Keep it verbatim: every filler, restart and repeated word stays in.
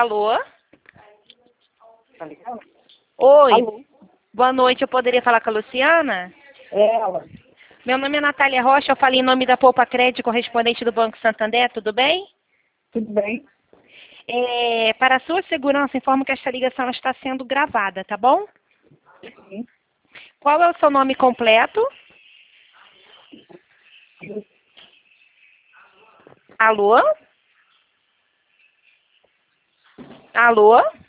Alô? Tá ligado? Oi. Alô? Boa noite. Eu poderia falar com a Luciana? É ela. Meu nome é Natália Rocha. Eu falei em nome da Poupa Crédito, correspondente do Banco Santander. Tudo bem? Tudo bem? É, para a sua segurança, informo que esta ligação está sendo gravada, tá bom? Sim. Qual é o seu nome completo? Alô? Alô?